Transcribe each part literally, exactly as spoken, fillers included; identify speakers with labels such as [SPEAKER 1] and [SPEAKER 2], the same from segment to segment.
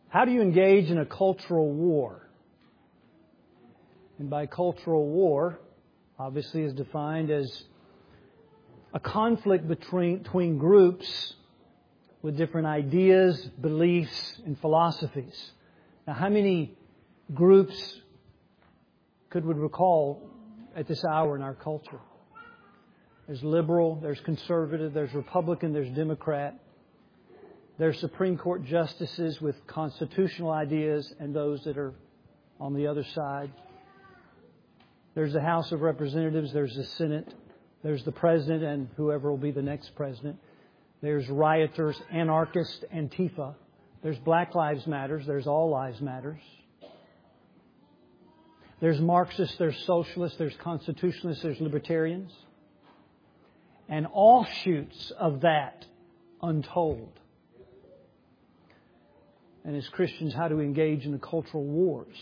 [SPEAKER 1] How do you engage in a cultural war? And by cultural war, obviously is defined as a conflict between, between groups with different ideas, beliefs, and philosophies. Now, how many groups could we recall at this hour in our culture? There's liberal, there's conservative, there's Republican, there's Democrat. There's Supreme Court justices with constitutional ideas and those that are on the other side. There's the House of Representatives, there's the Senate, there's the President and whoever will be the next President. There's rioters, anarchists, Antifa. There's Black Lives Matter, there's All Lives Matter. There's Marxists, there's Socialists, there's Constitutionalists, there's Libertarians. And offshoots of that untold. And as Christians, how do we engage in the cultural wars?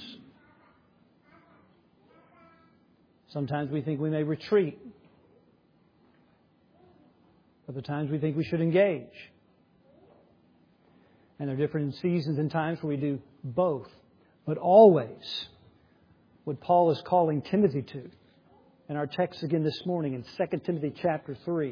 [SPEAKER 1] Sometimes we think we may retreat. Other times we think we should engage. And there are different seasons and times where we do both. But always, what Paul is calling Timothy to, in our text again this morning in Second Timothy chapter three,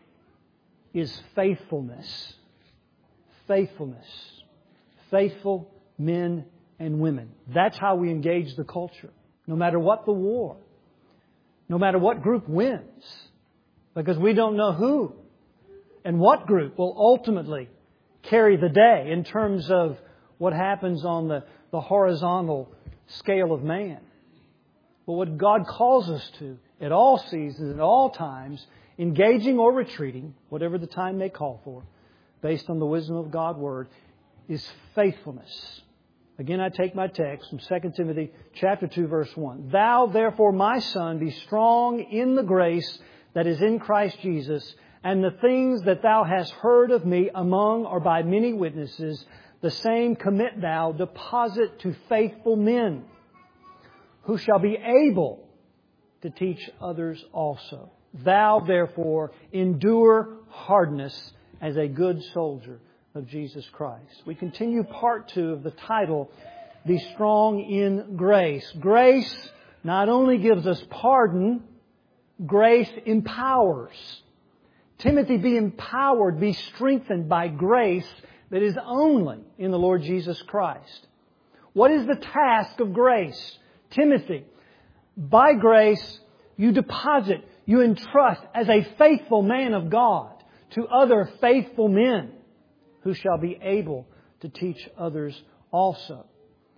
[SPEAKER 1] is faithfulness. Faithfulness. Faithful men and women. That's how we engage the culture. No matter what the war. No matter what group wins. Because we don't know who and what group will ultimately carry the day in terms of what happens on the, the horizontal scale of man. But what God calls us to at all seasons, at all times, engaging or retreating, whatever the time may call for, based on the wisdom of God's Word, is faithfulness. Again, I take my text from Second Timothy chapter two, verse one. Thou, therefore, my son, be strong in the grace that is in Christ Jesus, and the things that thou hast heard of me among or by many witnesses, the same commit thou, deposit to faithful men, who shall be able to teach others also. Thou, therefore, endure hardness as a good soldier of Jesus Christ. We continue part two of the title, Be Strong in Grace. Grace not only gives us pardon, grace empowers. Timothy, be empowered, be strengthened by grace that is only in the Lord Jesus Christ. What is the task of grace? Timothy, by grace you deposit, you entrust as a faithful man of God to other faithful men who shall be able to teach others also.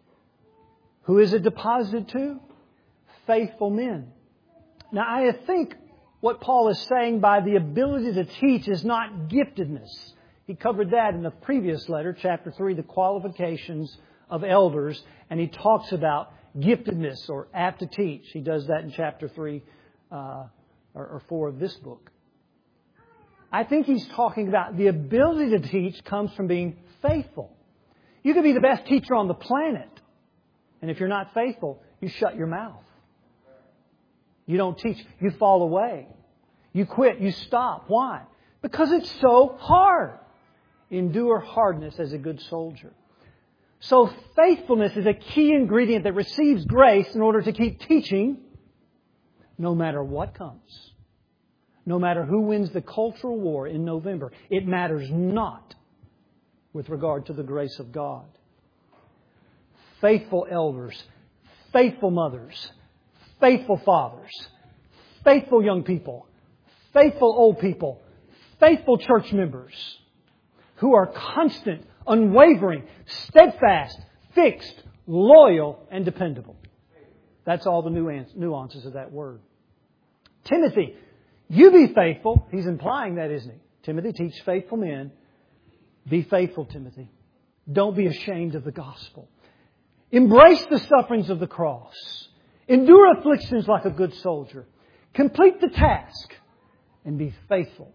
[SPEAKER 1] Who is it deposited to? Faithful men. Now, I think what Paul is saying by the ability to teach is not giftedness. He covered that in the previous letter, chapter three, the qualifications of elders, and he talks about giftedness or apt to teach. He does that in chapter three uh, or, or four of this book. I think he's talking about the ability to teach comes from being faithful. You could be the best teacher on the planet, and if you're not faithful, you shut your mouth. You don't teach. You fall away. You quit. You stop. Why? Because it's so hard. Endure hardness as a good soldier. So faithfulness is a key ingredient that receives grace in order to keep teaching no matter what comes. No matter who wins the cultural war in November. It matters not with regard to the grace of God. Faithful elders, faithful mothers, faithful fathers, faithful young people, faithful old people, faithful church members who are constant, unwavering, steadfast, fixed, loyal, and dependable. That's all the nuances of that word. Timothy, you be faithful. He's implying that, isn't he? Timothy, teach faithful men. Be faithful, Timothy. Don't be ashamed of the gospel. Embrace the sufferings of the cross. Endure afflictions like a good soldier. Complete the task and be faithful.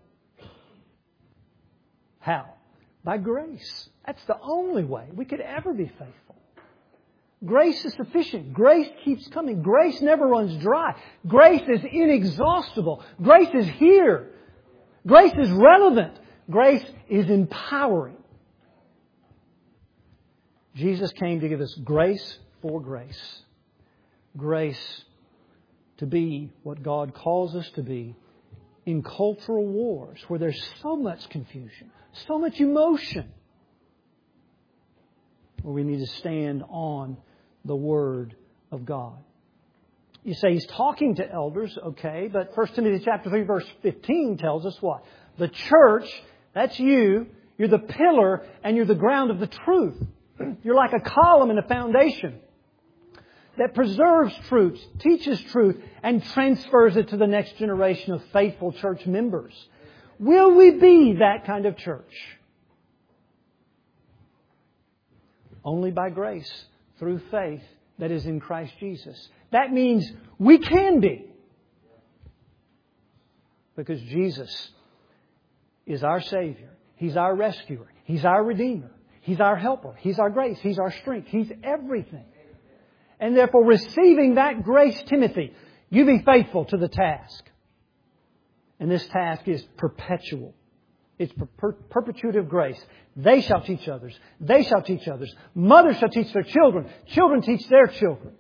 [SPEAKER 1] How? By grace. That's the only way we could ever be faithful. Grace is sufficient. Grace keeps coming. Grace never runs dry. Grace is inexhaustible. Grace is here. Grace is relevant. Grace is empowering. Jesus came to give us grace for grace. Grace to be what God calls us to be in cultural wars where there's so much confusion, so much emotion, where we need to stand on the Word of God. You say He's talking to elders, okay, but First Timothy chapter three verse fifteen tells us what? The church, that's you, you're the pillar and you're the ground of the truth. You're like a column and a foundation that preserves truth, teaches truth, and transfers it to the next generation of faithful church members. Will we be that kind of church? Only by grace, through faith that is in Christ Jesus. That means we can be. Because Jesus is our Savior. He's our rescuer. He's our Redeemer. He's our helper. He's our grace. He's our strength. He's everything. And therefore, receiving that grace, Timothy, you be faithful to the task. And this task is perpetual. It's per- perpetuative grace. They shall teach others. They shall teach others. Mothers shall teach their children. Children teach their children.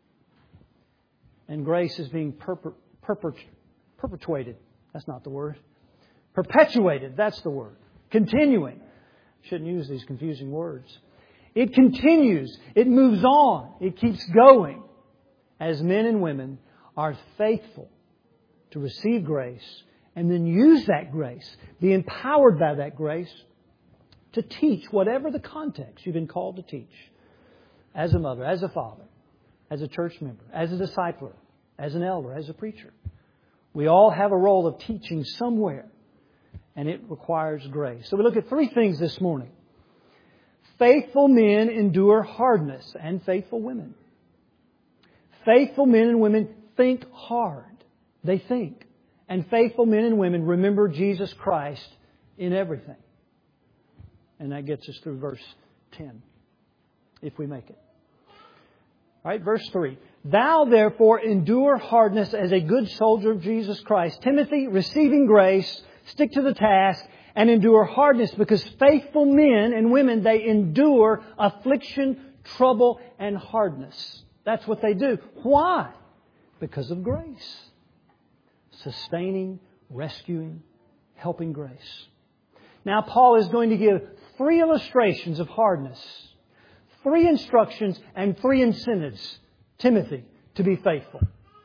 [SPEAKER 1] And grace is being perper- perper- perpetuated. That's not the word. Perpetuated. That's the word. Continuing. Shouldn't use these confusing words. It continues. It moves on. It keeps going as men and women are faithful to receive grace and then use that grace, be empowered by that grace to teach whatever the context you've been called to teach. As a mother, as a father, as a church member, as a discipler, as an elder, as a preacher. We all have a role of teaching somewhere, and it requires grace. So we look at three things this morning. Faithful men endure hardness, and faithful women. Faithful men and women think hard. They think. And faithful men and women remember Jesus Christ in everything. And that gets us through verse ten, if we make it. All right, verse three. Thou therefore endure hardness as a good soldier of Jesus Christ. Timothy, receiving grace, stick to the task and endure hardness, because faithful men and women, they endure affliction, trouble, and hardness. That's what they do. Why? Because of grace. Sustaining, rescuing, helping grace. Now Paul is going to give three illustrations of hardness, three instructions, and three incentives, Timothy, to be faithful.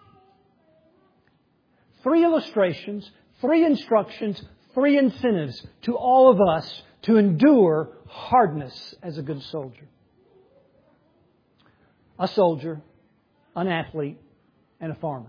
[SPEAKER 1] Three illustrations, three instructions, three incentives to all of us to endure hardness as a good soldier. A soldier, an athlete, and a farmer.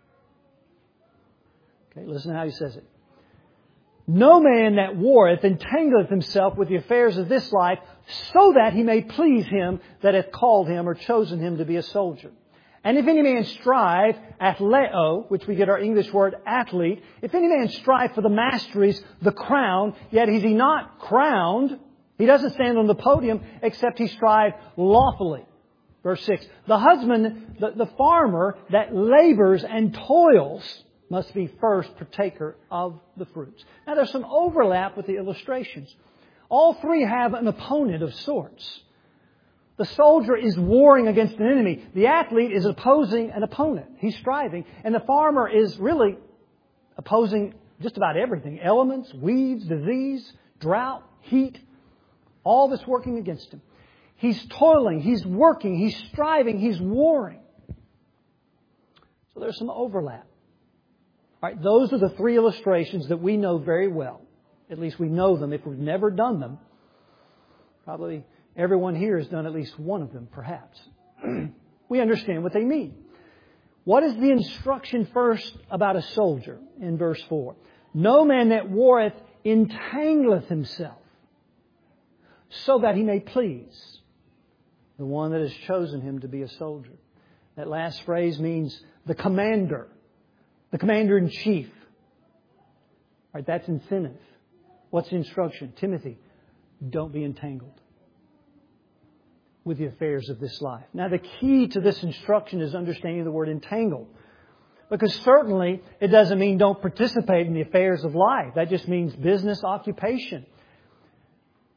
[SPEAKER 1] Okay, listen to how he says it. No man that warreth entangleth himself with the affairs of this life, so that he may please him that hath called him or chosen him to be a soldier. And if any man strive, athleo, which we get our English word athlete, if any man strive for the masteries, the crown, yet is he not crowned, he doesn't stand on the podium, except he strive lawfully. Verse six, the husband, the, the farmer that labors and toils must be first partaker of the fruits. Now there's some overlap with the illustrations. All three have an opponent of sorts. The soldier is warring against an enemy. The athlete is opposing an opponent. He's striving. And the farmer is really opposing just about everything. Elements, weeds, disease, drought, heat. All that's working against him. He's toiling. He's working. He's striving. He's warring. So there's some overlap. All right, those are the three illustrations that we know very well. At least we know them. If we've never done them, probably everyone here has done at least one of them, perhaps. We understand what they mean. What is the instruction first about a soldier in verse four? No man that warreth entangleth himself, so that he may please the one that has chosen him to be a soldier. That last phrase means the commander, the commander-in-chief. All right, that's incentive. What's the instruction? Timothy, don't be entangled with the affairs of this life. Now, the key to this instruction is understanding the word entangled. Because certainly it doesn't mean don't participate in the affairs of life. That just means business, occupation.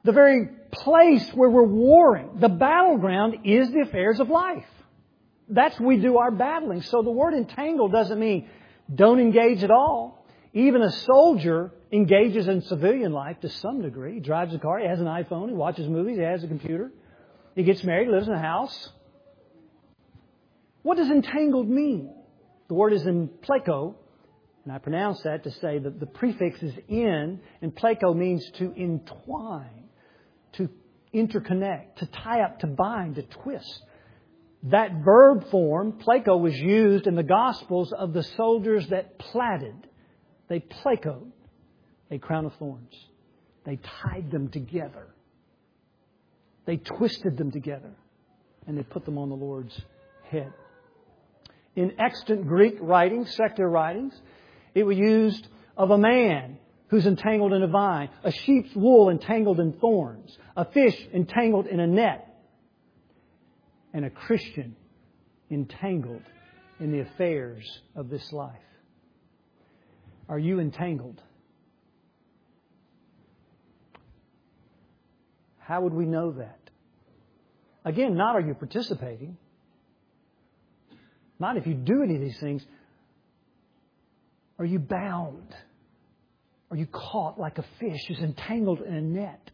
[SPEAKER 1] The very place where we're warring, the battleground, is the affairs of life. That's where we do our battling. So the word entangled doesn't mean don't engage at all. Even a soldier engages in civilian life to some degree. He drives a car, he has an iPhone, he watches movies, he has a computer. He gets married, lives in a house. What does entangled mean? The word is in pleko, and I pronounce that to say that the prefix is in, and pleko means to entwine, to interconnect, to tie up, to bind, to twist. That verb form, pleko, was used in the Gospels of the soldiers that plaited. They plekoed a crown of thorns. They tied them together. They twisted them together. And they put them on the Lord's head. In extant Greek writings, secular writings, it was used of a man who's entangled in a vine, a sheep's wool entangled in thorns, a fish entangled in a net, and a Christian entangled in the affairs of this life. Are you entangled? How would we know that? Again, not are you participating. Not if you do any of these things. Are you bound? Are you caught like a fish who's entangled in a net?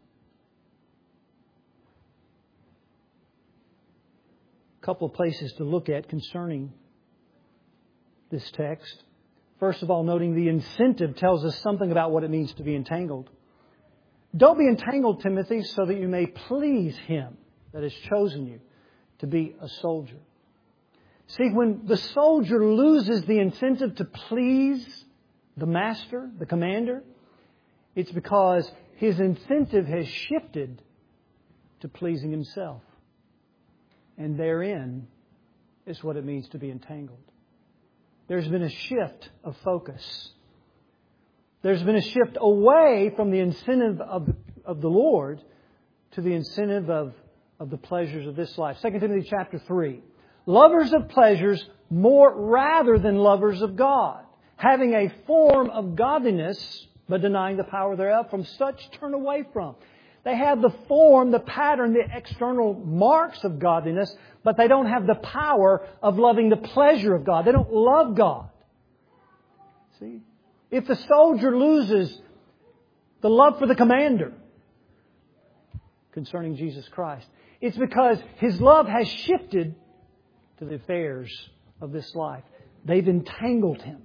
[SPEAKER 1] A couple of places to look at concerning this text. First of all, noting the incentive tells us something about what it means to be entangled. Don't be entangled, Timothy, so that you may please Him that has chosen you to be a soldier. See, when the soldier loses the incentive to please the master, the commander, it's because his incentive has shifted to pleasing himself. And therein is what it means to be entangled. There's been a shift of focus. There's been a shift away from the incentive of the, of the Lord to the incentive of, of the pleasures of this life. Second Timothy chapter three. Lovers of pleasures more rather than lovers of God, having a form of godliness, but denying the power thereof. From such turn away from. They have the form, the pattern, the external marks of godliness, but they don't have the power of loving the pleasure of God. They don't love God. See? If the soldier loses the love for the commander concerning Jesus Christ, it's because his love has shifted to the affairs of this life. They've entangled him.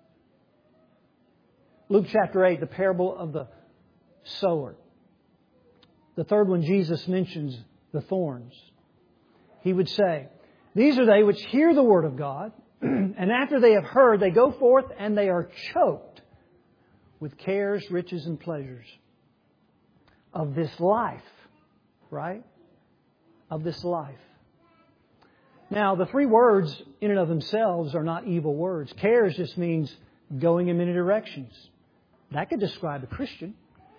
[SPEAKER 1] Luke chapter eight, the parable of the sower. The third one, Jesus mentions the thorns. He would say, these are they which hear the word of God, and after they have heard, they go forth and they are choked with cares, riches, and pleasures of this life. Right? Of this life. Now, the three words in and of themselves are not evil words. Cares just means going in many directions. That could describe a Christian.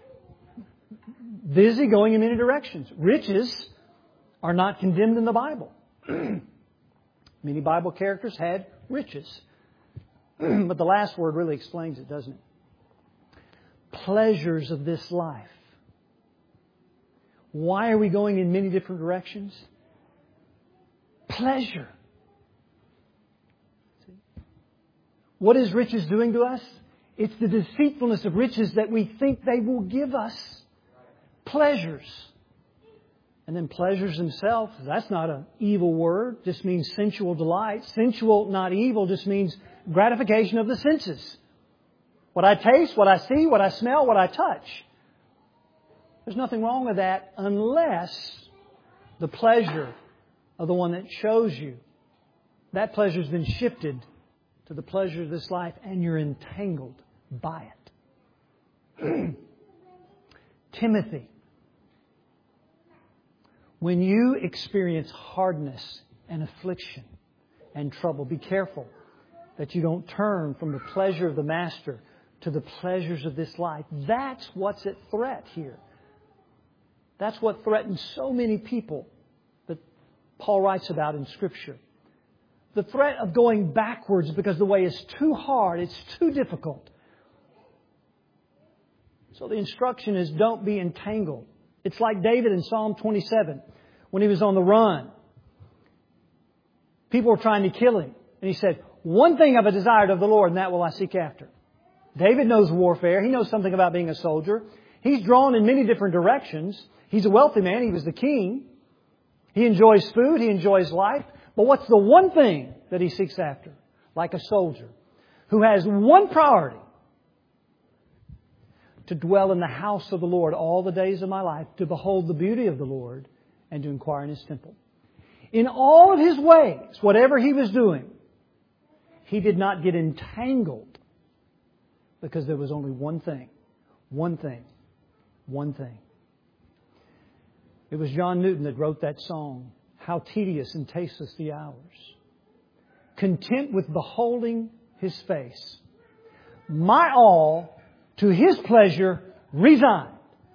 [SPEAKER 1] Busy going in many directions. Riches are not condemned in the Bible. Many Bible characters had riches. But the last word really explains it, doesn't it? Pleasures of this life. Why are we going in many different directions? Pleasure. See? What is riches doing to us? It's the deceitfulness of riches that we think they will give us. Pleasures. And then pleasures themselves, that's not an evil word. Just means sensual delight. Sensual, not evil, just means gratification of the senses. What I taste, what I see, what I smell, what I touch. There's nothing wrong with that unless the pleasure of the one that chose you, that pleasure has been shifted to the pleasure of this life and you're entangled by it. Timothy, when you experience hardness and affliction and trouble, be careful that you don't turn from the pleasure of the Master to the pleasures of this life. That's what's at threat here. That's what threatens so many people that Paul writes about in Scripture. The threat of going backwards because the way is too hard, it's too difficult. So the instruction is don't be entangled. It's like David in Psalm twenty-seven when he was on the run. People were trying to kill him. And he said, one thing I've desired of the Lord, and that will I seek after. David knows warfare. He knows something about being a soldier. He's drawn in many different directions. He's a wealthy man. He was the king. He enjoys food. He enjoys life. But what's the one thing that he seeks after? Like a soldier who has one priority: to dwell in the house of the Lord all the days of my life, to behold the beauty of the Lord, and to inquire in His temple. In all of his ways, whatever he was doing, he did not get entangled, because there was only one thing, one thing, one thing. It was John Newton that wrote that song, "How tedious and tasteless the hours. Content with beholding His face. My all to His pleasure resigned.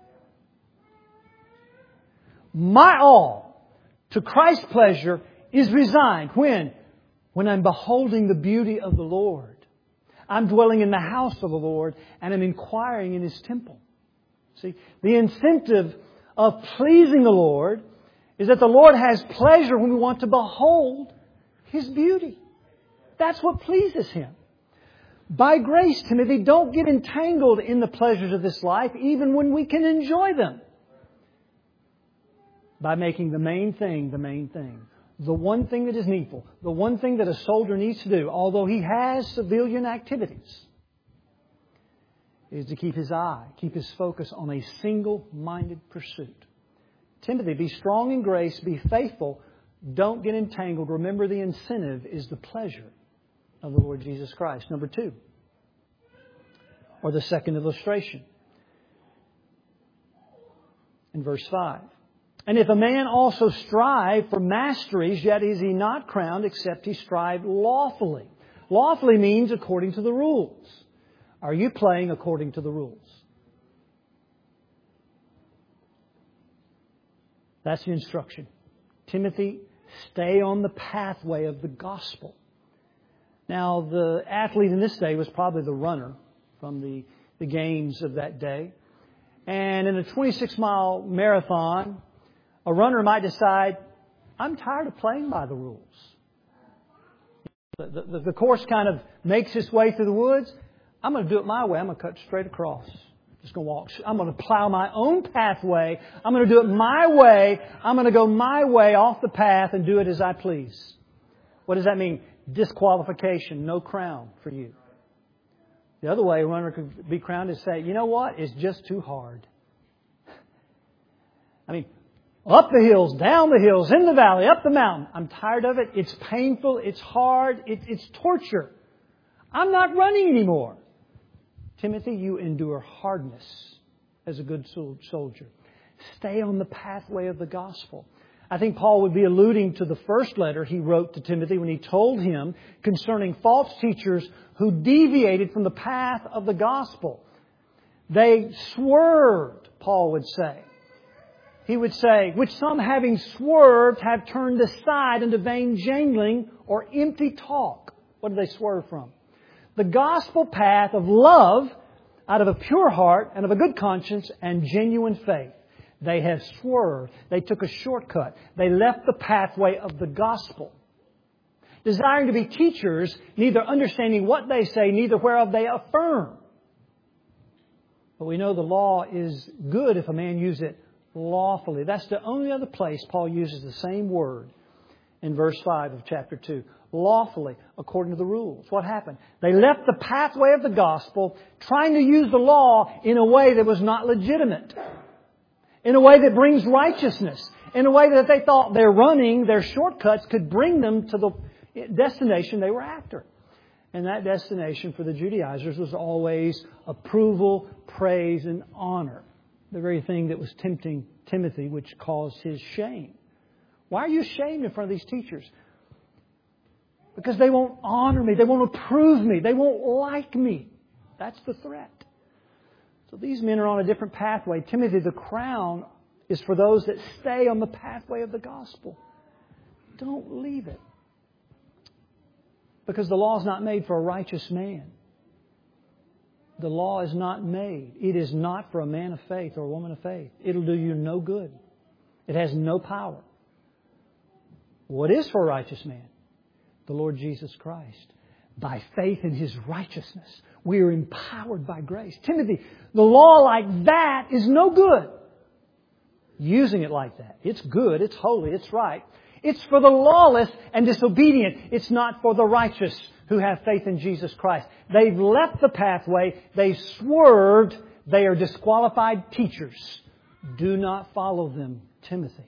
[SPEAKER 1] My all to Christ's pleasure is resigned." When? When I'm beholding the beauty of the Lord. I'm dwelling in the house of the Lord, and I'm inquiring in His temple. See, the incentive of pleasing the Lord is that the Lord has pleasure when we want to behold His beauty. That's what pleases Him. By grace, Timothy, don't get entangled in the pleasures of this life, even when we can enjoy them. By making the main thing the main thing. The one thing that is needful. The one thing that a soldier needs to do, although he has civilian activities, is to keep his eye, keep his focus on a single-minded pursuit. Timothy, be strong in grace, be faithful, don't get entangled. Remember, the incentive is the pleasure of the Lord Jesus Christ. Number two, or the second illustration, in verse five. And if a man also strive for masteries, yet is he not crowned, except he strive lawfully. Lawfully means according to the rules. Are you playing according to the rules? That's the instruction. Timothy, stay on the pathway of the gospel. Now, the athlete in this day was probably the runner from the, the games of that day. And in a twenty-six mile marathon, a runner might decide, I'm tired of playing by the rules. The, the, the course kind of makes its way through the woods. I'm going to do it my way. I'm going to cut straight across. Just going to walk. I'm going to plow my own pathway. I'm going to do it my way. I'm going to go my way off the path and do it as I please. What does that mean? Disqualification. No crown for you. The other way a runner could be crowned is say, you know what? It's just too hard. I mean, up the hills, down the hills, in the valley, up the mountain. I'm tired of it. It's painful. It's hard. It, it's torture. I'm not running anymore. Timothy, you endure hardness as a good soldier. Stay on the pathway of the gospel. I think Paul would be alluding to the first letter he wrote to Timothy when he told him concerning false teachers who deviated from the path of the gospel. They swerved, Paul would say. He would say, which some having swerved have turned aside into vain jangling or empty talk. What did they swerve from? The gospel path of love out of a pure heart and of a good conscience and genuine faith. They have swerved. They took a shortcut. They left the pathway of the gospel. Desiring to be teachers, neither understanding what they say, neither whereof they affirm. But we know the law is good if a man use it lawfully. That's the only other place Paul uses the same word in verse five of chapter two. Lawfully, according to the rules. What happened? They left the pathway of the gospel, trying to use the law in a way that was not legitimate. In a way that brings righteousness. In a way that they thought their running, their shortcuts could bring them to the destination they were after. And that destination for the Judaizers was always approval, praise, and honor. The very thing that was tempting Timothy, which caused his shame. Why are you ashamed in front of these teachers? Because they won't honor me. They won't approve me. They won't like me. That's the threat. So these men are on a different pathway. Timothy, the crown is for those that stay on the pathway of the gospel. Don't leave it. Because the law is not made for a righteous man. The law is not made. It is not for a man of faith or a woman of faith. It'll do you no good. It has no power. What is for a righteous man? The Lord Jesus Christ. By faith in His righteousness, we are empowered by grace. Timothy, the law like that is no good. Using it like that. It's good, it's holy, it's right. It's for the lawless and disobedient. It's not for the righteous who have faith in Jesus Christ. They've left the pathway. They've swerved. They are disqualified teachers. Do not follow them, Timothy.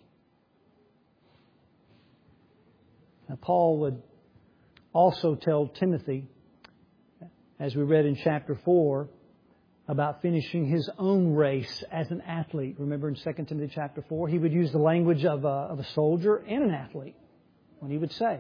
[SPEAKER 1] Now, Paul would also tell Timothy, as we read in chapter four, about finishing his own race as an athlete. Remember in Second Timothy chapter four, he would use the language of a, of a soldier and an athlete when he would say,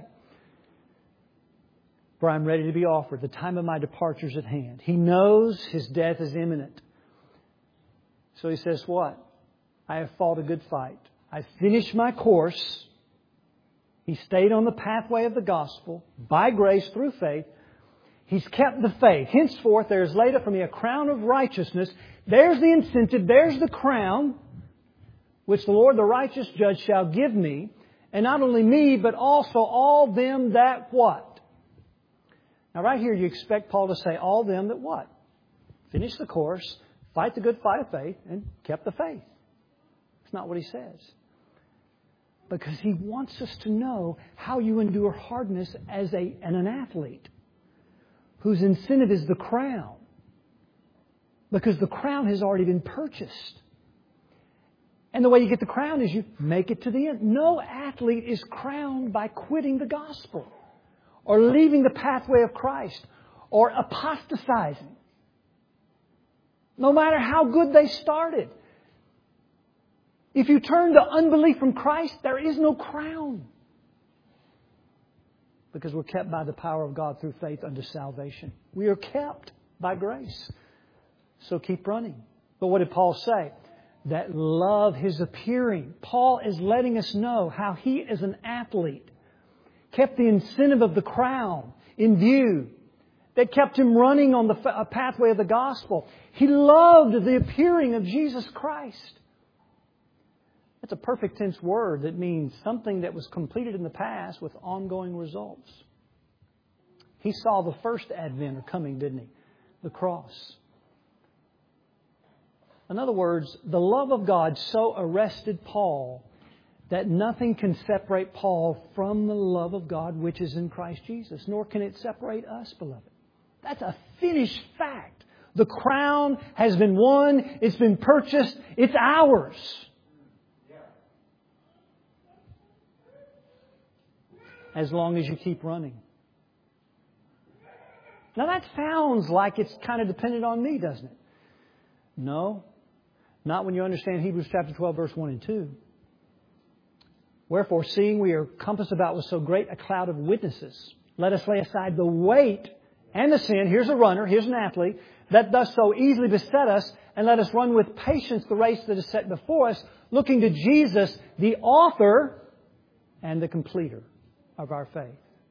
[SPEAKER 1] "For I am ready to be offered. The time of my departure is at hand." He knows his death is imminent. So he says what? "I have fought a good fight. I finished my course." He stayed on the pathway of the gospel by grace through faith. He's kept the faith. Henceforth there is laid up for me a crown of righteousness. There's the incentive. There's the crown which the Lord, the righteous judge, shall give me. And not only me, but also all them that what? Now right here you expect Paul to say all them that what? Finish the course, fight the good fight of faith, and kept the faith. That's not what he says. Because he wants us to know how you endure hardness as a, and an athlete whose incentive is the crown. Because the crown has already been purchased. And the way you get the crown is you make it to the end. No athlete is crowned by quitting the gospel or leaving the pathway of Christ or apostatizing. No matter how good they started. If you turn to unbelief from Christ, there is no crown. Because we're kept by the power of God through faith unto salvation. We are kept by grace. So keep running. But what did Paul say? That love His appearing. Paul is letting us know how he, as an athlete, kept the incentive of the crown in view. That kept him running on the pathway of the gospel. He loved the appearing of Jesus Christ. That's a perfect tense word that means something that was completed in the past with ongoing results. He saw the first advent or coming, didn't he? The cross. In other words, the love of God so arrested Paul that nothing can separate Paul from the love of God which is in Christ Jesus, nor can it separate us, beloved. That's a finished fact. The crown has been won. It's been purchased. It's ours. As long as you keep running. Now that sounds like it's kind of dependent on me, doesn't it? No. Not when you understand Hebrews chapter twelve, verse one and two. Wherefore, seeing we are compassed about with so great a cloud of witnesses, let us lay aside the weight and the sin. Here's a runner, here's an athlete, that does so easily beset us, and let us run with patience the race that is set before us, looking to Jesus, the author and the completer of our faith.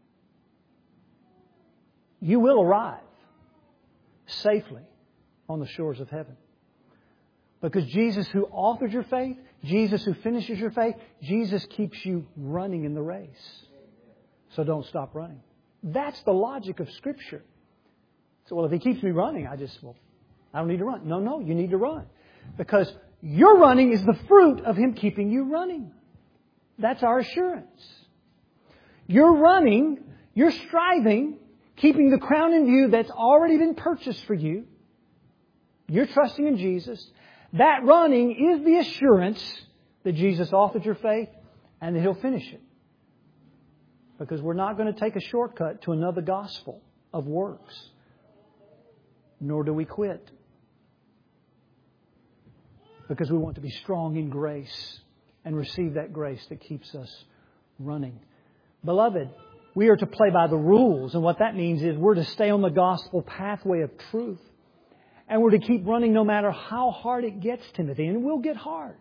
[SPEAKER 1] You will arrive safely on the shores of heaven. Because Jesus who authored your faith, Jesus who finishes your faith, Jesus keeps you running in the race. So don't stop running. That's the logic of Scripture. So, well, if He keeps me running, I just, well, I don't need to run. No, no, you need to run. Because your running is the fruit of Him keeping you running. That's our assurance. You're running, you're striving, keeping the crown in view that's already been purchased for you. You're trusting in Jesus. That running is the assurance that Jesus authored your faith and that He'll finish it. Because we're not going to take a shortcut to another gospel of works. Nor do we quit. Because we want to be strong in grace and receive that grace that keeps us running. Beloved, we are to play by the rules. And what that means is we're to stay on the gospel pathway of truth. And we're to keep running no matter how hard it gets, Timothy. And it will get hard.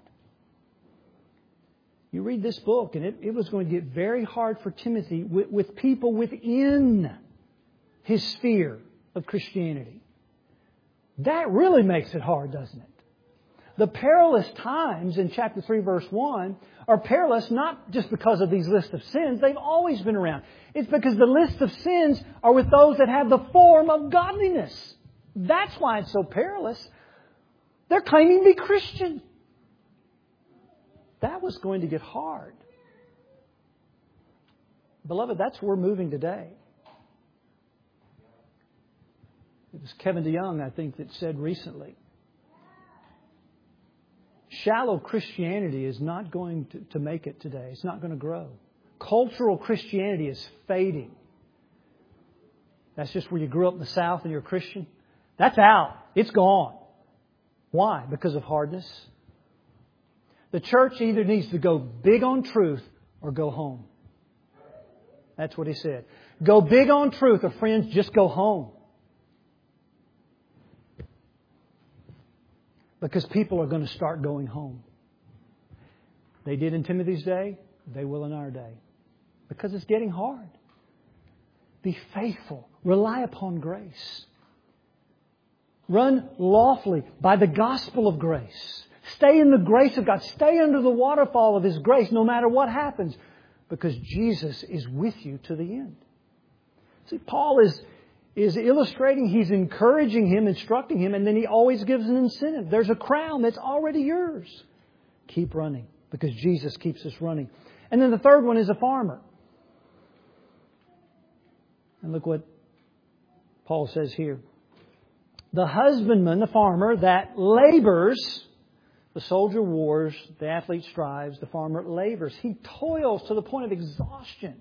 [SPEAKER 1] You read this book and it, it was going to get very hard for Timothy with, with people within his sphere of Christianity. That really makes it hard, doesn't it? The perilous times in chapter three, verse one are perilous not just because of these lists of sins. They've always been around. It's because the list of sins are with those that have the form of godliness. That's why it's so perilous. They're claiming to be Christian. That was going to get hard. Beloved, that's where we're moving today. It was Kevin DeYoung, I think, that said recently, shallow Christianity is not going to, to make it today. It's not going to grow. Cultural Christianity is fading. That's just where you grew up in the South and you're a Christian. That's out. It's gone. Why? Because of hardness. The church either needs to go big on truth or go home. That's what he said. Go big on truth or, friends, just go home. Because people are going to start going home. They did in Timothy's day. They will in our day. Because it's getting hard. Be faithful. Rely upon grace. Run lawfully by the gospel of grace. Stay in the grace of God. Stay under the waterfall of His grace no matter what happens. Because Jesus is with you to the end. See, Paul is... is illustrating, he's encouraging him, instructing him, and then he always gives an incentive. There's a crown that's already yours. Keep running, because Jesus keeps us running. And then the third one is a farmer. And look what Paul says here. The husbandman, the farmer, that labors, the soldier wars, the athlete strives, the farmer labors. He toils to the point of exhaustion.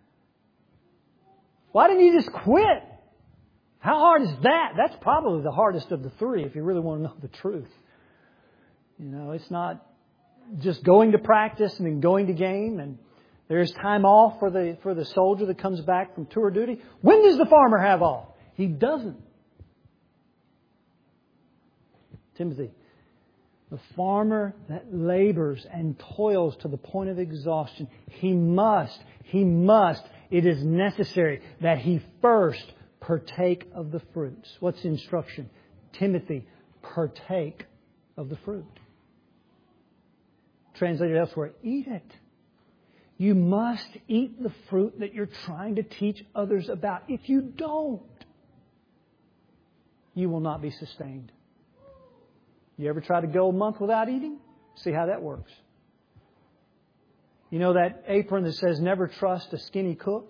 [SPEAKER 1] Why didn't you just quit? How hard is that? That's probably the hardest of the three if you really want to know the truth. You know, it's not just going to practice and then going to game, and there's time off for the for the soldier that comes back from tour duty. When does the farmer have off? He doesn't. Timothy, the farmer that labors and toils to the point of exhaustion, he must, he must, it is necessary that he first partake of the fruits. What's the instruction? Timothy, partake of the fruit. Translated elsewhere, eat it. You must eat the fruit that you're trying to teach others about. If you don't, you will not be sustained. You ever try to go a month without eating? See how that works. You know that apron that says never trust a skinny cook?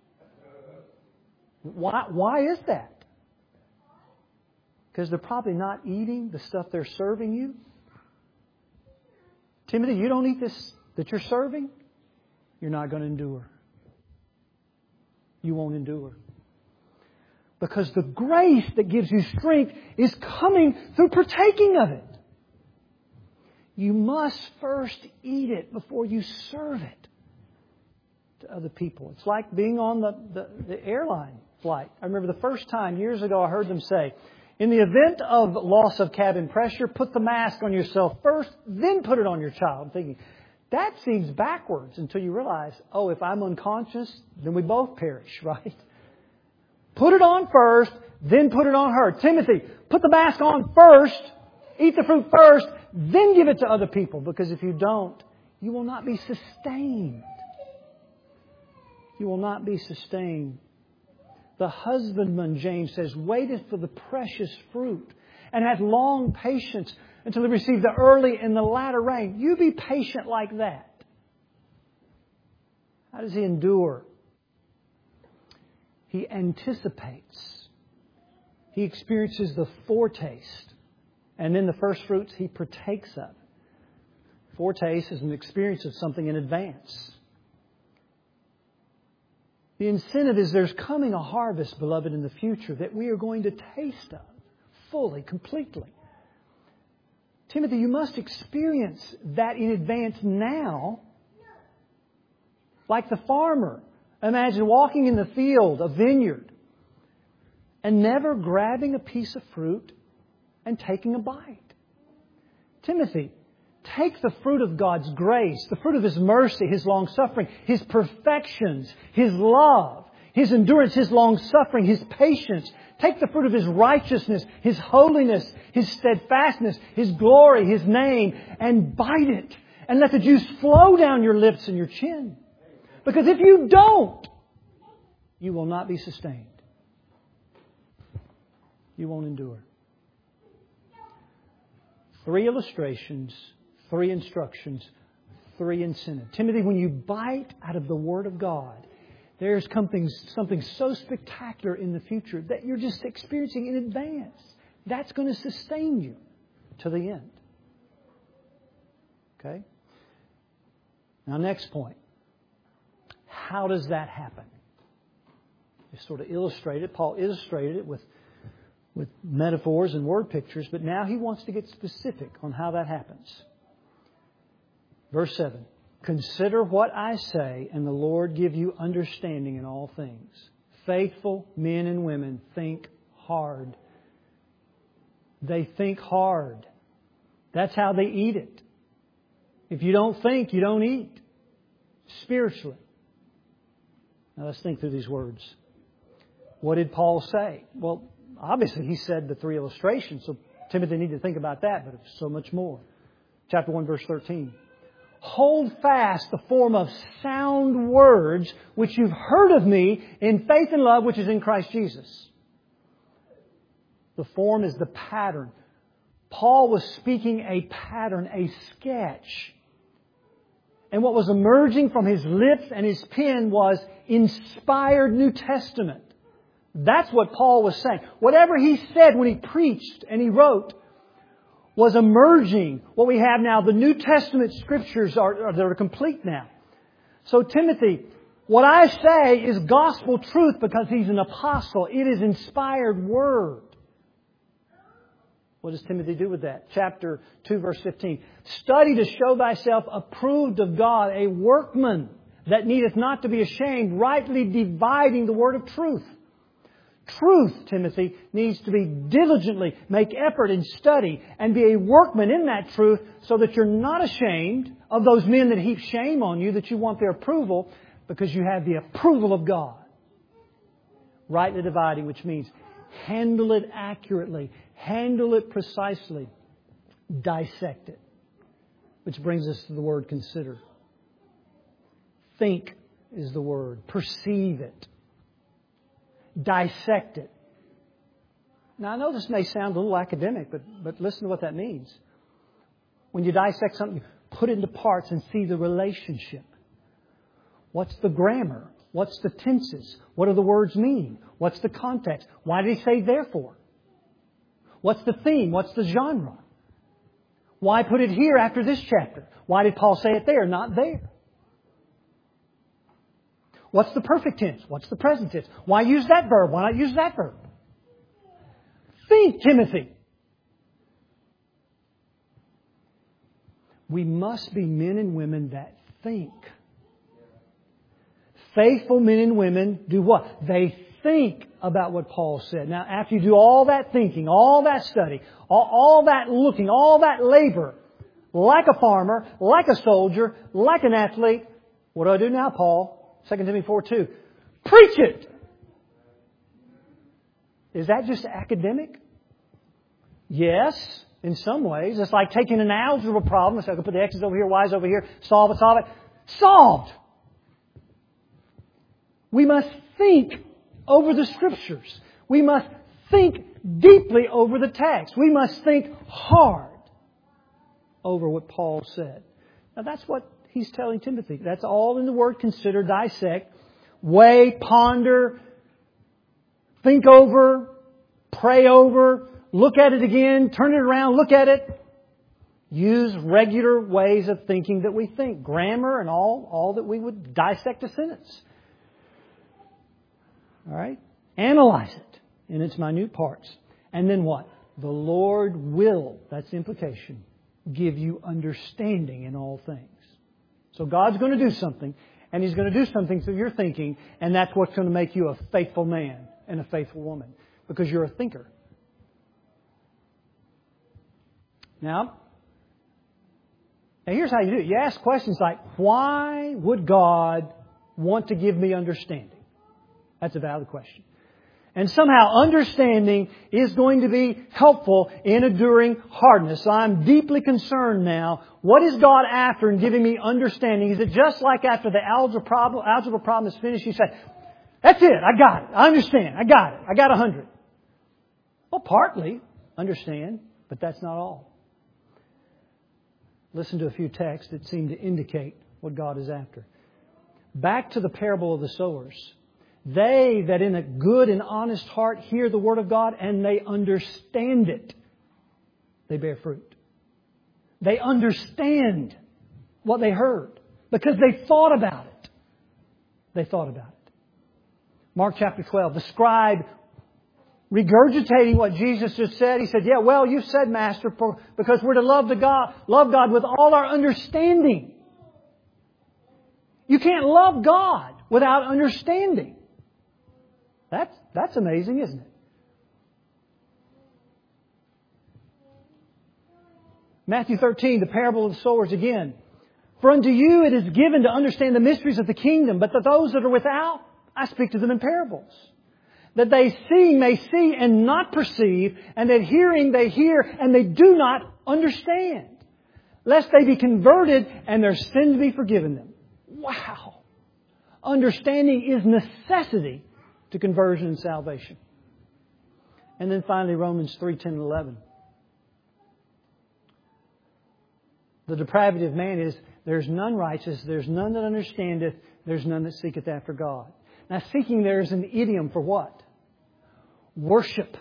[SPEAKER 1] Why, why is that? Because they're probably not eating the stuff they're serving you. Timothy, you don't eat this that you're serving, you're not going to endure. You won't endure. Because the grace that gives you strength is coming through partaking of it. You must first eat it before you serve it to other people. It's like being on the, the, the airline flight. I remember the first time years ago I heard them say, in the event of loss of cabin pressure, put the mask on yourself first, then put it on your child. I'm thinking, that seems backwards until you realize, oh, if I'm unconscious, then we both perish, right? Put it on first, then put it on her. Timothy, put the mask on first, eat the fruit first, then give it to other people. Because if you don't, you will not be sustained. You will not be sustained. The husbandman, James says, waited for the precious fruit and had long patience until he received the early and the latter rain. You be patient like that. How does he endure? He anticipates. He experiences the foretaste. And then the first fruits he partakes of. Foretaste is an experience of something in advance. The incentive is there's coming a harvest, beloved, in the future that we are going to taste of fully, completely. Timothy, you must experience that in advance now. Like the farmer. Imagine walking in the field, a vineyard, and never grabbing a piece of fruit and taking a bite. Timothy, take the fruit of God's grace, the fruit of His mercy, His long-suffering, His perfections, His love, His endurance, His long-suffering, His patience. Take the fruit of His righteousness, His holiness, His steadfastness, His glory, His name, and bite it. And let the juice flow down your lips and your chin. Because if you don't, you will not be sustained. You won't endure. Three illustrations, three instructions, three incentives. Timothy, when you bite out of the Word of God, there's something, something so spectacular in the future that you're just experiencing in advance. That's going to sustain you to the end. Okay? Now, next point. How does that happen? Just sort of illustrate it. Paul illustrated it with, with metaphors and word pictures, but now he wants to get specific on how that happens. Verse seven. Consider what I say, and the Lord give you understanding in all things. Faithful men and women think hard. They think hard. That's how they eat it. If you don't think, you don't eat. Spiritually. Now let's think through these words. What did Paul say? Well, obviously he said the three illustrations, so Timothy needed to think about that, but it's so much more. Chapter one, verse thirteen. Hold fast the form of sound words which you've heard of me in faith and love which is in Christ Jesus. The form is the pattern. Paul was speaking a pattern, a sketch. And what was emerging from his lips and his pen was inspired New Testament. That's what Paul was saying. Whatever he said when he preached and he wrote was emerging. What we have now, the New Testament Scriptures are, are they're complete now. So Timothy, what I say is gospel truth because he's an apostle. It is inspired Word. What does Timothy do with that? Chapter two, verse fifteen. Study to show thyself approved of God, a workman that needeth not to be ashamed, rightly dividing the word of truth. Truth, Timothy, needs to be diligently, make effort and study, and be a workman in that truth so that you're not ashamed of those men that heap shame on you, that you want their approval, because you have the approval of God. Rightly dividing, which means handle it accurately. Handle it precisely. Dissect it. Which brings us to the word consider. Think is the word. Perceive it. Dissect it. Now, I know this may sound a little academic, but, but listen to what that means. When you dissect something, you put it into parts and see the relationship. What's the grammar? What's the tenses? What do the words mean? What's the context? Why did he say therefore? What's the theme? What's the genre? Why put it here after this chapter? Why did Paul say it there, not there? What's the perfect tense? What's the present tense? Why use that verb? Why not use that verb? Think, Timothy. We must be men and women that think. Faithful men and women do what? They think about what Paul said. Now, after you do all that thinking, all that study, all, all that looking, all that labor, like a farmer, like a soldier, like an athlete, what do I do now, Paul? Second Timothy four two. Preach it! Is that just academic? Yes, in some ways. It's like taking an algebra problem. So I can put the x's over here, y's over here, solve it, solve it. Solved! We must think over the Scriptures. We must think deeply over the text. We must think hard over what Paul said. Now that's what he's telling Timothy. That's all in the word consider, dissect, weigh, ponder, think over, pray over, look at it again, turn it around, look at it. Use regular ways of thinking that we think. Grammar and all, all that we would dissect a sentence. All right? Analyze it in its minute parts. And then what? The Lord will, that's the implication, give you understanding in all things. So God's going to do something, and He's going to do something through your thinking, and that's what's going to make you a faithful man and a faithful woman, because you're a thinker. Now, now here's how you do it. You ask questions like, why would God want to give me understanding? That's a valid question. And somehow understanding is going to be helpful in enduring hardness. So I'm deeply concerned now. What is God after in giving me understanding? Is it just like after the algebra problem, algebra problem is finished, you say, that's it, I got it, I understand, I got it, I got a hundred. Well, partly understand, but that's not all. Listen to a few texts that seem to indicate what God is after. Back to the parable of the sowers. They that in a good and honest heart hear the Word of God and they understand it, they bear fruit. They understand what they heard because they thought about it. They thought about it. Mark chapter twelve, the scribe regurgitating what Jesus just said. He said, yeah, well, you said, Master, for, because we're to love the God, love God with all our understanding. You can't love God without understanding. That's, that's amazing, isn't it? Matthew thirteen, the parable of the sowers again. For unto you it is given to understand the mysteries of the kingdom, but to those that are without, I speak to them in parables. That they seeing may see and not perceive, and that hearing they hear and they do not understand. Lest they be converted and their sins be forgiven them. Wow! Understanding is necessity to conversion and salvation. And then finally Romans three, ten and eleven. The depravity of man is, there's none righteous, there's none that understandeth, there's none that seeketh after God. Now seeking there is an idiom for what? Worship.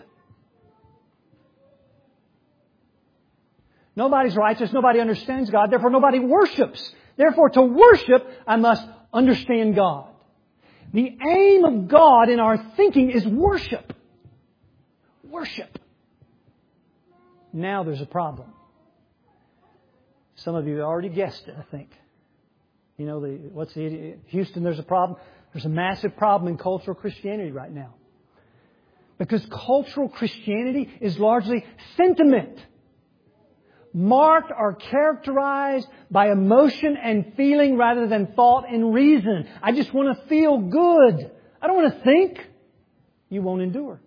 [SPEAKER 1] Nobody's righteous, nobody understands God, therefore nobody worships. Therefore to worship, I must understand God. The aim of God in our thinking is worship. Worship. Now there's a problem. Some of you already guessed it, I think. You know, the what's the Houston, there's a problem. There's a massive problem in cultural Christianity right now. Because cultural Christianity is largely sentiment. Marked or characterized by emotion and feeling rather than thought and reason. I just want to feel good. I don't want to think. You won't endure.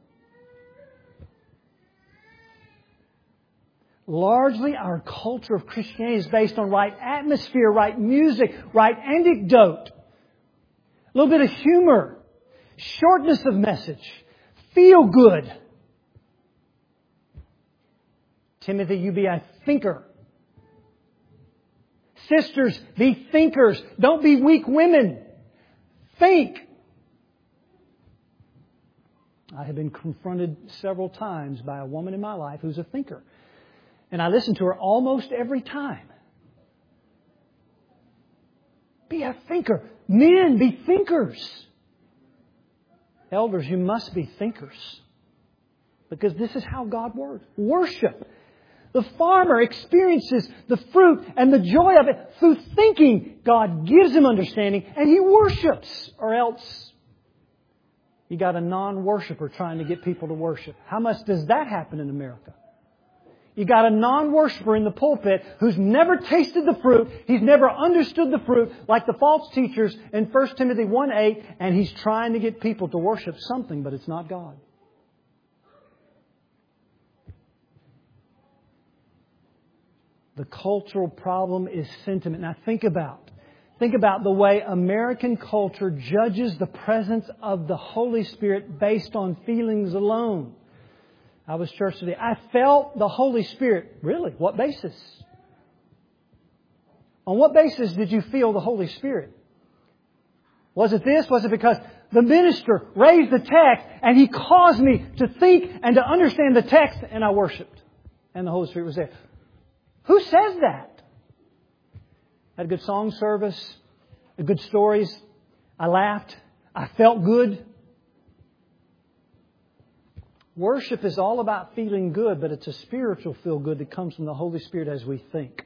[SPEAKER 1] Largely, our culture of Christianity is based on right atmosphere, right music, right anecdote, a little bit of humor, shortness of message, feel good. Timothy, you be a thinker. Sisters, be thinkers. Don't be weak women. Think. I have been confronted several times by a woman in my life who's a thinker. And I listen to her almost every time. Be a thinker. Men, be thinkers. Elders, you must be thinkers. Because this is how God works. Worship. The farmer experiences the fruit and the joy of it through thinking. God gives him understanding and he worships. Or else you got a non-worshiper trying to get people to worship. How much does that happen in America? You got a non-worshiper in the pulpit who's never tasted the fruit. He's never understood the fruit like the false teachers in First Timothy one eight. And he's trying to get people to worship something, but it's not God. The cultural problem is sentiment. Now think about, think about the way American culture judges the presence of the Holy Spirit based on feelings alone. I was church today. I felt the Holy Spirit. Really? What basis? On what basis did you feel the Holy Spirit? Was it this? Was it because the minister raised the text and he caused me to think and to understand the text and I worshiped and the Holy Spirit was there? Who says that? Had a good song service, had good stories. I laughed. I felt good. Worship is all about feeling good, but it's a spiritual feel good that comes from the Holy Spirit as we think.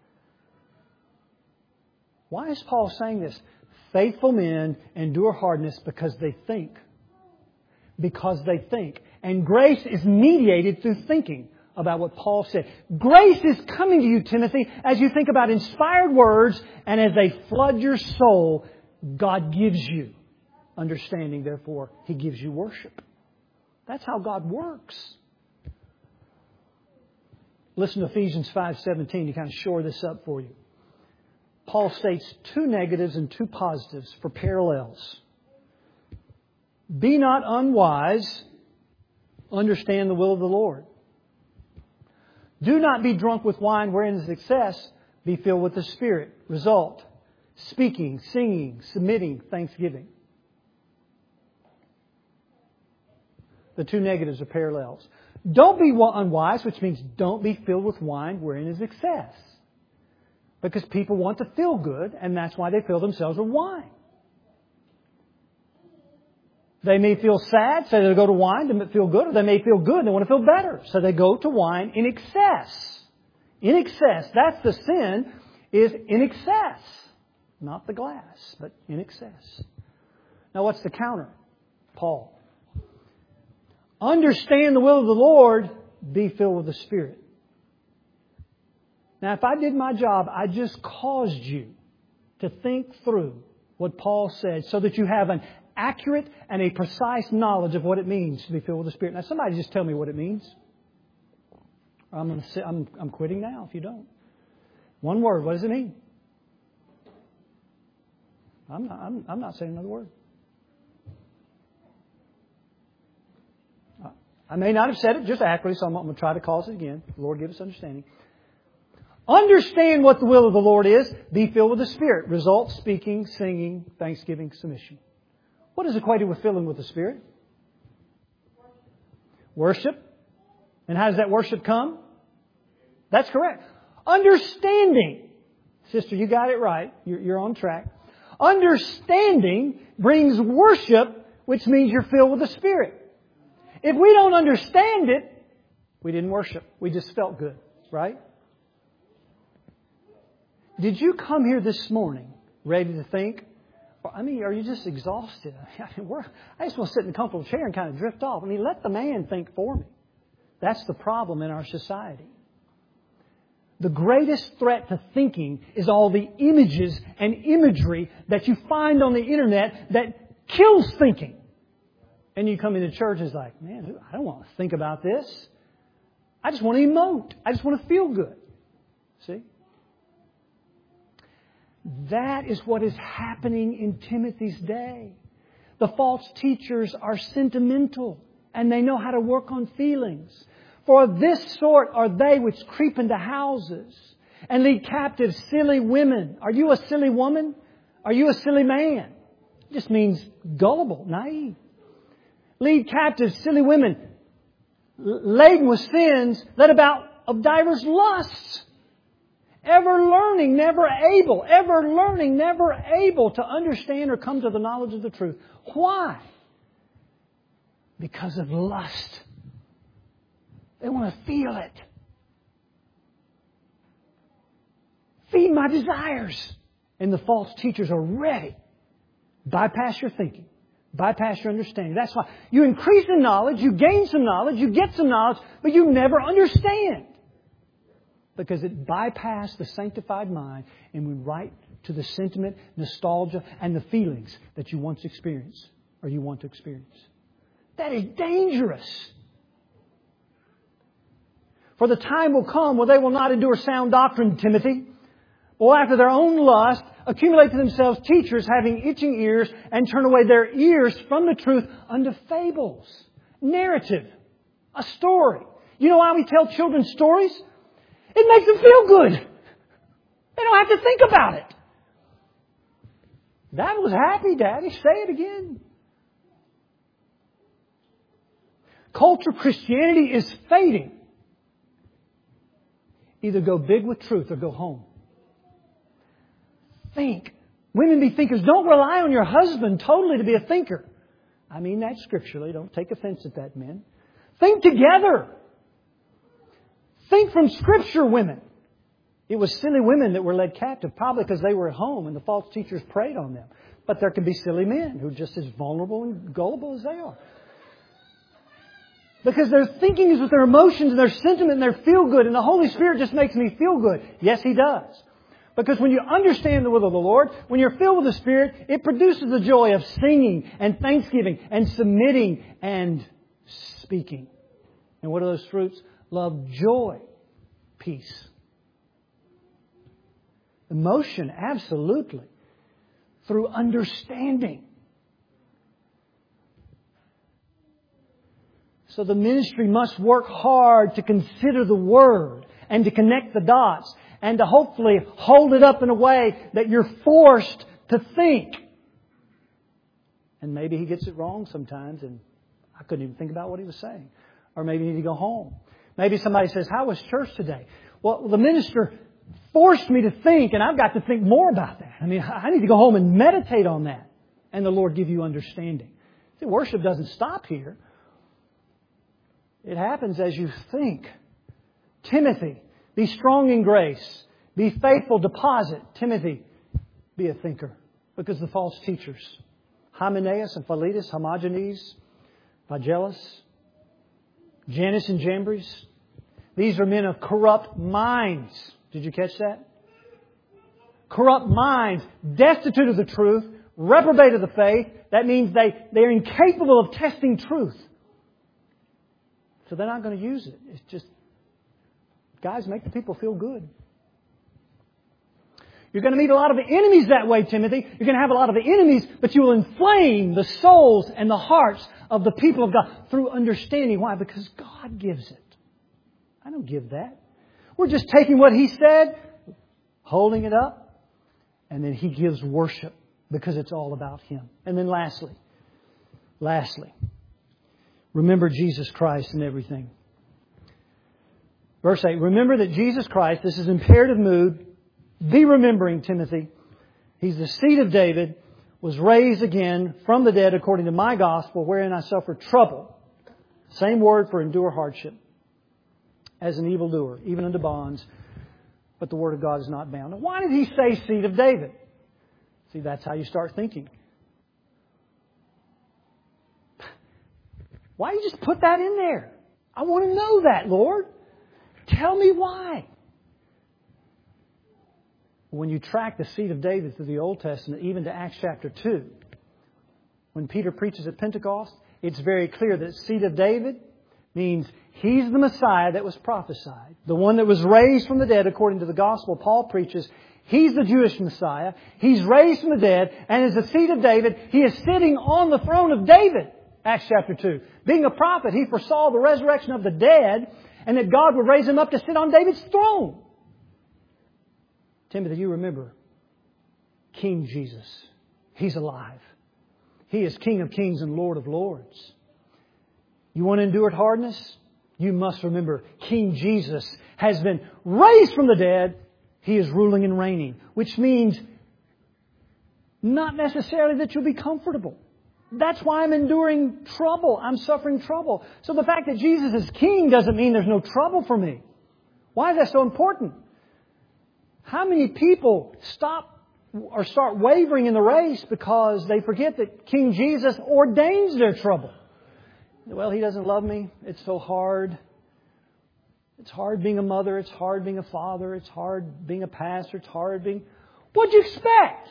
[SPEAKER 1] Why is Paul saying this? Faithful men endure hardness because they think. Because they think. And grace is mediated through thinking about what Paul said. Grace is coming to you, Timothy, as you think about inspired words and as they flood your soul, God gives you understanding. Therefore, He gives you worship. That's how God works. Listen to Ephesians five seventeen to kind of shore this up for you. Paul states two negatives and two positives for parallels. Be not unwise, understand the will of the Lord. Do not be drunk with wine wherein is excess, be filled with the Spirit. Result, speaking, singing, submitting, thanksgiving. The two negatives are parallels. Don't be unwise, which means don't be filled with wine wherein is excess. Because people want to feel good, and that's why they fill themselves with wine. They may feel sad, so they go to wine to feel good, or they may feel good and they want to feel better, so they go to wine in excess. In excess. That's the sin, is in excess. Not the glass, but in excess. Now what's the counter? Paul. Understand the will of the Lord, be filled with the Spirit. Now, if I did my job, I just caused you to think through what Paul said so that you have an accurate and a precise knowledge of what it means to be filled with the Spirit. Now, somebody just tell me what it means. I'm going to say, I'm, I'm quitting now if you don't. One word. What does it mean? I'm not, I'm, I'm not saying another word. I may not have said it just accurately, so I'm, I'm going to try to cause it again. The Lord give us understanding. Understand what the will of the Lord is. Be filled with the Spirit. Result, speaking, singing, thanksgiving, submission. What is equated with filling with the Spirit? Worship. And how does that worship come? That's correct. Understanding. Sister, you got it right. You're, you're on track. Understanding brings worship, which means you're filled with the Spirit. If we don't understand it, we didn't worship. We just felt good, right? Did you come here this morning ready to think? I mean, are you just exhausted? I, mean, we're, I just want to sit in a comfortable chair and kind of drift off. I mean, let the man think for me. That's the problem in our society. The greatest threat to thinking is all the images and imagery that you find on the internet that kills thinking. And you come into church and it's like, man, I don't want to think about this. I just want to emote. I just want to feel good. See? That is what is happening in Timothy's day. The false teachers are sentimental and they know how to work on feelings. For of this sort are they which creep into houses and lead captive silly women. Are you a silly woman? Are you a silly man? It just means gullible, naive. Lead captive silly women, laden with sins, led about of divers lusts. Ever learning, never able. Ever learning, never able to understand or come to the knowledge of the truth. Why? Because of lust. They want to feel it. Feed my desires. And the false teachers are ready. Bypass your thinking. Bypass your understanding. That's why you increase in knowledge, you gain some knowledge, you get some knowledge, but you never understand. Because it bypassed the sanctified mind and went right to the sentiment, nostalgia, and the feelings that you once experienced or you want to experience. That is dangerous. For the time will come where they will not endure sound doctrine, Timothy, or after their own lust, accumulate to themselves teachers having itching ears and turn away their ears from the truth unto fables. Narrative. A story. You know why we tell children stories? It makes them feel good. They don't have to think about it. That was happy, Daddy. Say it again. Culture Christianity is fading. Either go big with truth or go home. Think. Women be thinkers. Don't rely on your husband totally to be a thinker. I mean that scripturally. Don't take offense at that, men. Think together. Think from Scripture, women. It was silly women that were led captive, probably because they were at home and the false teachers preyed on them. But there can be silly men who are just as vulnerable and gullible as they are. Because their thinking is with their emotions and their sentiment and their feel-good. And the Holy Spirit just makes me feel good. Yes, He does. Because when you understand the will of the Lord, when you're filled with the Spirit, it produces the joy of singing and thanksgiving and submitting and speaking. And what are those fruits? Love, joy, peace. Emotion, absolutely. Through understanding. So the ministry must work hard to consider the Word and to connect the dots and to hopefully hold it up in a way that you're forced to think. And maybe he gets it wrong sometimes and I couldn't even think about what he was saying. Or maybe you need to go home. Maybe somebody says, how was church today? Well, the minister forced me to think, and I've got to think more about that. I mean, I need to go home and meditate on that. And the Lord give you understanding. See, worship doesn't stop here. It happens as you think. Timothy, be strong in grace. Be faithful, deposit. Timothy, be a thinker. Because the false teachers, Hymenaeus and Philetus, Hermogenes, Phygellus, Jannes and Jambres, these are men of corrupt minds. Did you catch that? Corrupt minds, destitute of the truth, reprobate of the faith. That means they, they're incapable of testing truth. So they're not going to use it. It's just, guys, make the people feel good. You're going to meet a lot of the enemies that way, Timothy. You're going to have a lot of the enemies, but you will inflame the souls and the hearts of the people of God through understanding. Why? Because God gives it. I don't give that. We're just taking what He said, holding it up, and then He gives worship because it's all about Him. And then lastly, lastly, remember Jesus Christ in everything. Verse eight, remember that Jesus Christ, this is imperative mood, be remembering, Timothy, He's the seed of David, was raised again from the dead according to my gospel, wherein I suffered trouble. Same word for endure hardship. As an evildoer, even unto bonds, but the Word of God is not bound. Now, why did He say seed of David? See, that's how you start thinking. Why you just put that in there? I want to know that, Lord. Tell me why. When you track the seed of David through the Old Testament, even to Acts chapter two, when Peter preaches at Pentecost, it's very clear that seed of David means He's the Messiah that was prophesied. The one that was raised from the dead according to the gospel Paul preaches. He's the Jewish Messiah. He's raised from the dead. And as the seed of David, He is sitting on the throne of David. Acts chapter two. Being a prophet, He foresaw the resurrection of the dead and that God would raise Him up to sit on David's throne. Timothy, you remember King Jesus. He's alive. He is King of kings and Lord of lords. You want to endure hardness? You must remember King Jesus has been raised from the dead. He is ruling and reigning, which means not necessarily that you'll be comfortable. That's why I'm enduring trouble. I'm suffering trouble. So the fact that Jesus is King doesn't mean there's no trouble for me. Why is that so important? How many people stop or start wavering in the race because they forget that King Jesus ordains their trouble? Well, He doesn't love me. It's so hard. It's hard being a mother. It's hard being a father. It's hard being a pastor. It's hard being... What'd you expect?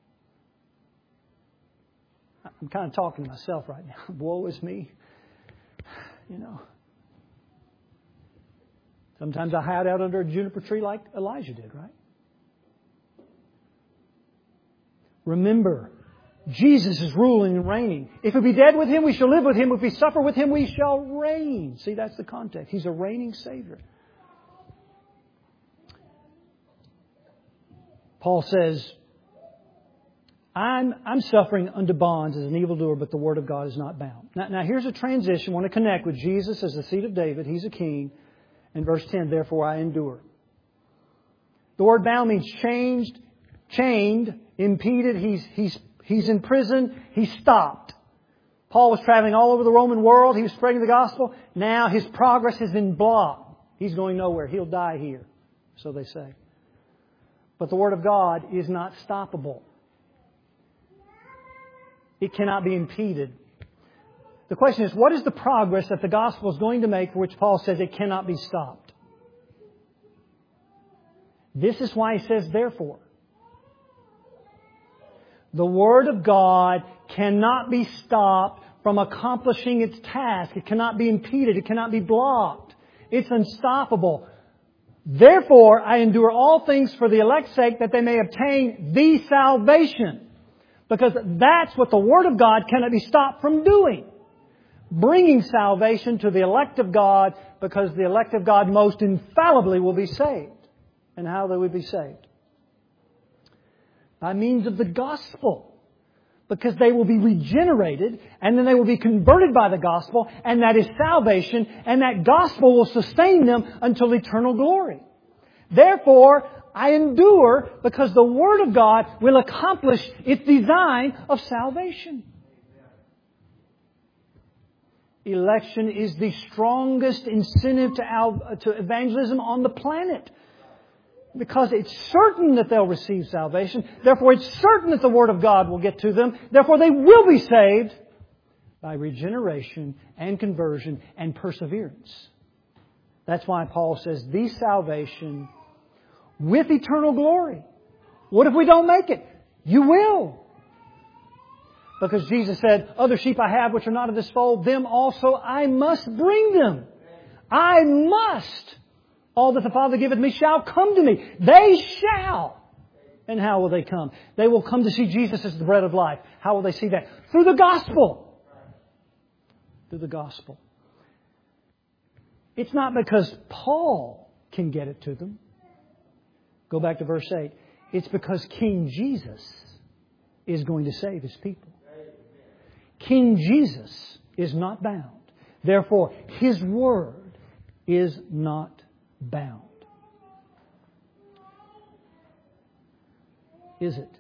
[SPEAKER 1] I'm kind of talking to myself right now. Woe is me. You know. Sometimes I hide out under a juniper tree like Elijah did, right? Remember, Jesus is ruling and reigning. If we be dead with Him, we shall live with Him. If we suffer with Him, we shall reign. See, that's the context. He's a reigning Savior. Paul says, I'm, I'm suffering under bonds as an evildoer, but the Word of God is not bound. Now, now here's a transition. I want to connect with Jesus as the seed of David. He's a king. And verse ten, therefore I endure. The word bound means changed, chained, impeded. He's, he's He's in prison. He's stopped. Paul was traveling all over the Roman world. He was spreading the gospel. Now his progress has been blocked. He's going nowhere. He'll die here. So they say. But the Word of God is not stoppable. It cannot be impeded. The question is, what is the progress that the gospel is going to make for which Paul says it cannot be stopped? This is why he says, therefore. The Word of God cannot be stopped from accomplishing its task. It cannot be impeded. It cannot be blocked. It's unstoppable. Therefore, I endure all things for the elect's sake, that they may obtain the salvation. Because that's what the Word of God cannot be stopped from doing. Bringing salvation to the elect of God, because the elect of God most infallibly will be saved. And how they will be saved? By means of the gospel. Because they will be regenerated, and then they will be converted by the gospel, and that is salvation, and that gospel will sustain them until eternal glory. Therefore, I endure because the Word of God will accomplish its design of salvation. Election is the strongest incentive to, al- to evangelism on the planet. Because it's certain that they'll receive salvation. Therefore, it's certain that the Word of God will get to them. Therefore, they will be saved by regeneration and conversion and perseverance. That's why Paul says, the salvation with eternal glory. What if we don't make it? You will. Because Jesus said, other sheep I have which are not of this fold, them also I must bring them. I must. All that the Father giveth me shall come to me. They shall. And how will they come? They will come to see Jesus as the bread of life. How will they see that? Through the gospel. Through the gospel. It's not because Paul can get it to them. Go back to verse eight. It's because King Jesus is going to save His people. King Jesus is not bound. Therefore, His word is not bound. Is it?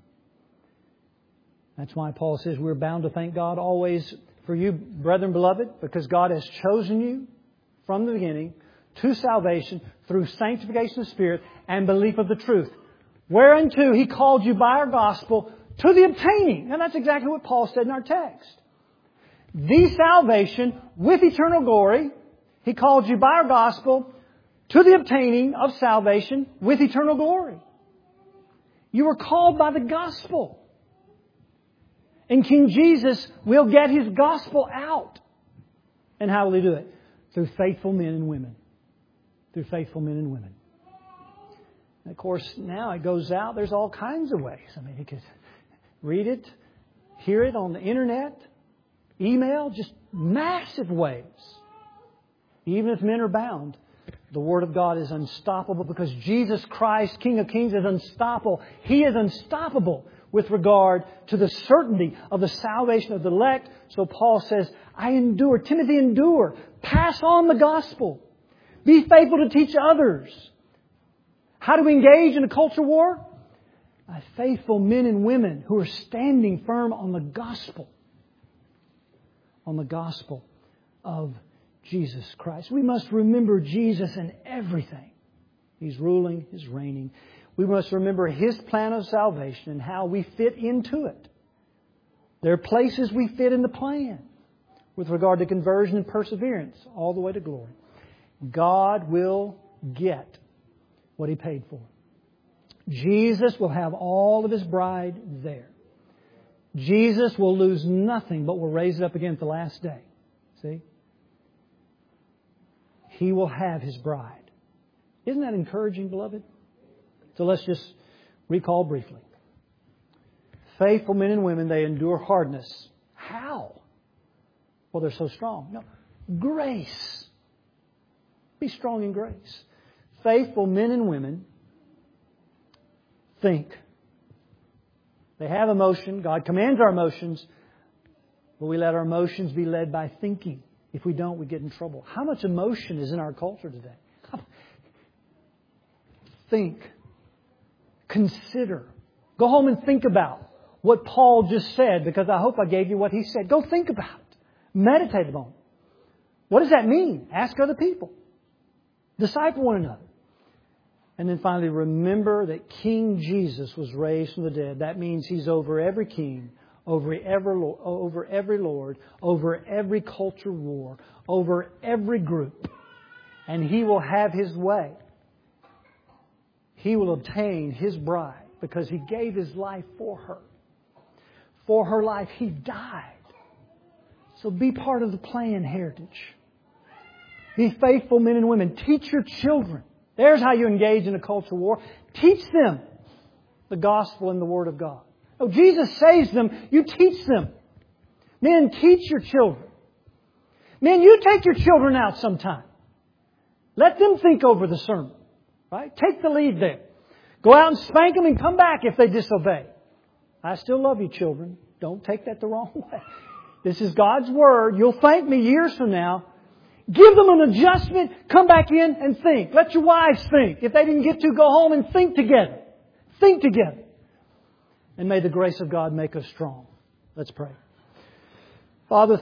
[SPEAKER 1] That's why Paul says we're bound to thank God always for you, brethren beloved, because God has chosen you from the beginning to salvation through sanctification of Spirit and belief of the truth. Whereunto He called you by our gospel to the obtaining. And that's exactly what Paul said in our text. The salvation with eternal glory. He called you by our gospel to the obtaining of salvation with eternal glory. You were called by the gospel. And King Jesus will get His gospel out. And how will He do it? Through faithful men and women. Through faithful men and women. And of course, now it goes out. There's all kinds of ways. I mean, you could read it, hear it on the internet, email, just massive ways. Even if men are bound, the Word of God is unstoppable because Jesus Christ, King of Kings, is unstoppable. He is unstoppable with regard to the certainty of the salvation of the elect. So Paul says, I endure. Timothy, endure. Pass on the gospel. Be faithful to teach others. How do we engage in a culture war? By faithful men and women who are standing firm on the gospel. On the gospel of Jesus Christ. We must remember Jesus in everything. He's ruling, He's reigning. We must remember His plan of salvation and how we fit into it. There are places we fit in the plan with regard to conversion and perseverance all the way to glory. God will get what He paid for. Jesus will have all of His bride there. Jesus will lose nothing but will raise it up again at the last day. See? He will have His bride. Isn't that encouraging, beloved? So let's just recall briefly. Faithful men and women, they endure hardness. How? Well, they're so strong. No. Grace. Be strong in grace. Faithful men and women think. They have emotion. God commands our emotions. But we let our emotions be led by thinking. If we don't, we get in trouble. How much emotion is in our culture today? Think. Consider. Go home and think about what Paul just said, because I hope I gave you what he said. Go think about it. Meditate upon it. What does that mean? Ask other people. Disciple one another. And then finally, remember that King Jesus was raised from the dead. That means He's over every king, over every, over every lord, over every culture war, over every group. And He will have His way. He will obtain His bride because He gave His life for her. For her life, He died. So be part of the plan, Heritage. Be faithful men and women. Teach your children. There's how you engage in a cultural war. Teach them the gospel and the Word of God. Oh, Jesus saves them. You teach them. Men, teach your children. Men, you take your children out sometime. Let them think over the sermon. Right? Take the lead there. Go out and spank them and come back if they disobey. I still love you, children. Don't take that the wrong way. This is God's Word. You'll thank me years from now. Give them an adjustment. Come back in and think. Let your wives think. If they didn't get to, go home and think together. Think together. And may the grace of God make us strong. Let's pray. Father,